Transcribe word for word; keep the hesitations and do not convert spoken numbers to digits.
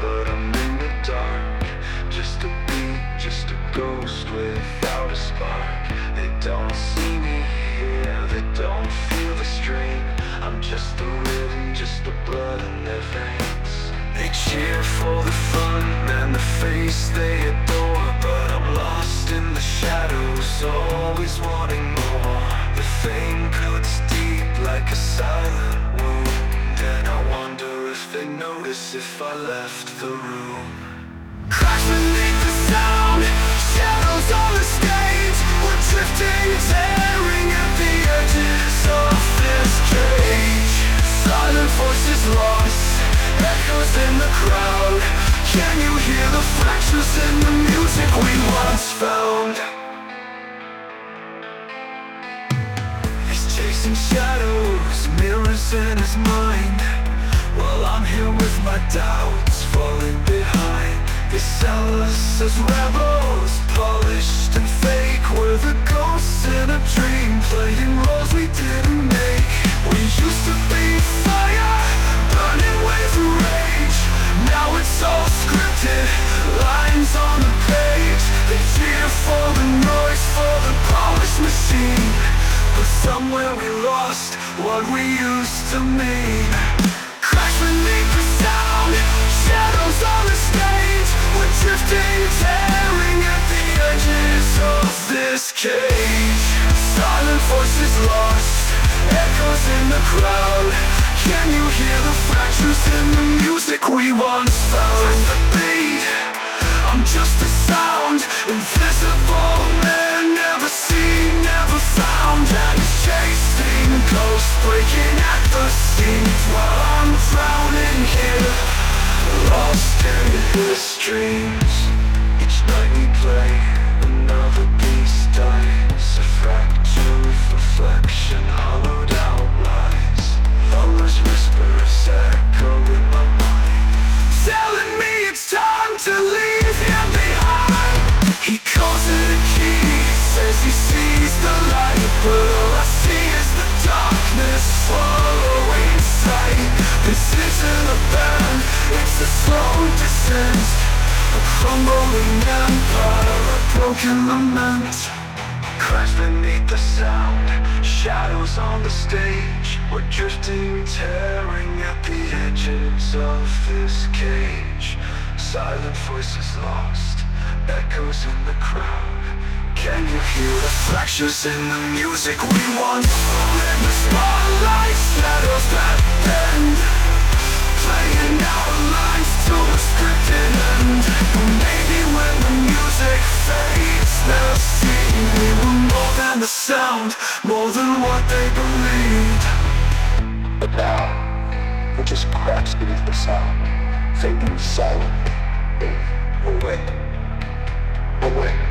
but I'm in the dark. Just a beat, just a ghost without a spark. They don't see me here, they don't feel the strain. I'm just the rhythm, just the blood in their veins. They cheer for the fun and the face they adore, but I'm lost in the shadows, always wanting more. The fame cuts deep like a silent wound, and I wonder if they notice if I left the room. Cracks beneath the sound, shadows on the stage. We're drifting, tearing at the edges of this cage. Silent voices lost, echoes in the crowd. Can you hear the fractures in the music we once found? He's chasing shadows, mirrors in his mind, while I'm here with my doubts falling behind. They sell us as rebels, polished and fake. We're the ghosts in a dream, playing roles we didn't make. We used to be fire, burning with rage. Now it's all scripted, lines on the page. They cheer for the noise, for the polished machine, but somewhere we lost what we used to mean. Cracks beneath the sound, shadows on the stage. We're drifting, tearing at the edges of this cage. Silent voices lost, echoes in the crowd. Can you hear the fractures in the music we once found? The beat, I'm just a sound, invisible man, never seen, never found. And it's chasing ghosts, breaking at the seams, while I'm drowning here, lost in his dreams. Each night we play, another beast dies. A fracture of reflection, hollowed out lies. Lovers whispers echo in my mind, telling me it's time to leave him behind. He calls it a key, says he sees the light, but all I see is the darkness following sight. This isn't a band, it's a slow descent, a crumbling empire, a broken lament. Cracks beneath the sound, shadows on the stage. We're drifting, tearing at the edges of this cage. Silent voices lost, echoes in the crowd. Can you hear the fractures in the music we once heard? In the spotlight, shadows that bend, playing our lives to a scripted end. Maybe when the music fades, they'll see we were more than the sound, more than what they believed. But now, we're just cracks beneath the sound, fading silently. Away, away.